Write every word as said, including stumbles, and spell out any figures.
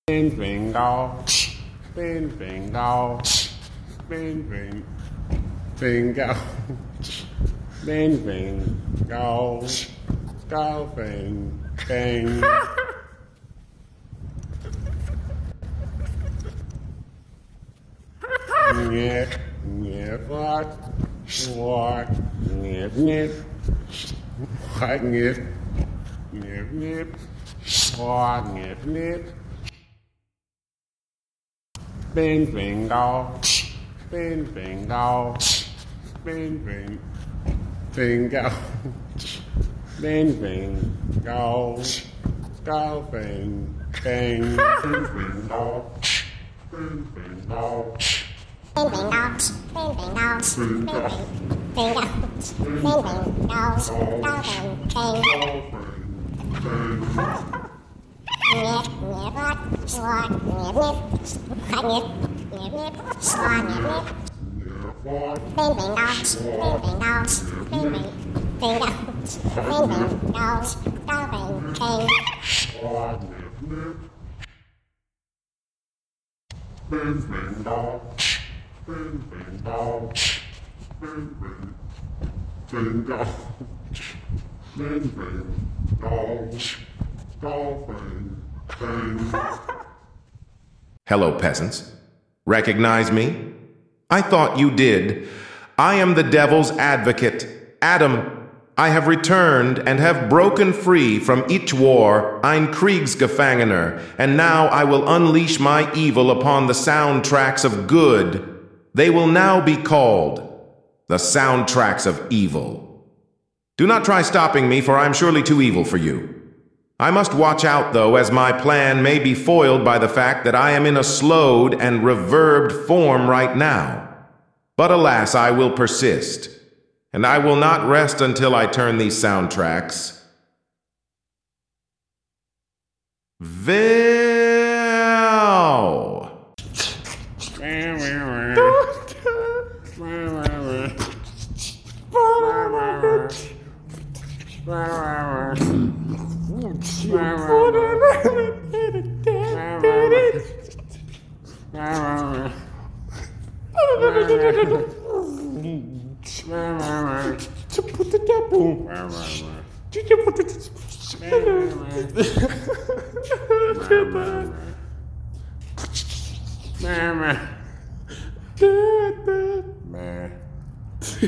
Spin bingo, spin bingo, spin bing, bingo, spin bingo, go bing, bing. Nip, nip, what, what, nip, nip, what, nip, nip, nip, what, nip, nip. Spin bingo, spin bingo, spin bing, bingo, spin bingo, go bing, bing, spin bingo, spin bingo. Spin bingo, spin bingo, spin bingo, bingo, spin bingo, go bing, bing. Nip, nip, what, what, nip, nip, what, nip, nip, nip, what, nip, nip. Spin bingo, spin bingo, spin bing, bingo, spin bingo, go bing, bing. Spin bingo, spin bingo, spin bing, bingo, spin bingo, go bing, bing. Hello, peasants. Recognize me? I thought you did. I am the devil's advocate, Adam. I have returned and have broken free from each war, ein Kriegsgefangener, and now I will unleash my evil upon the soundtracks of good. They will now be called the soundtracks of evil. Do not try stopping me, for I am surely too evil for you. I must watch out, though, as my plan may be foiled by the fact that I am in a slowed and reverbed form right now. But alas, I will persist, and I will not rest until I turn these soundtracks Veil. Man.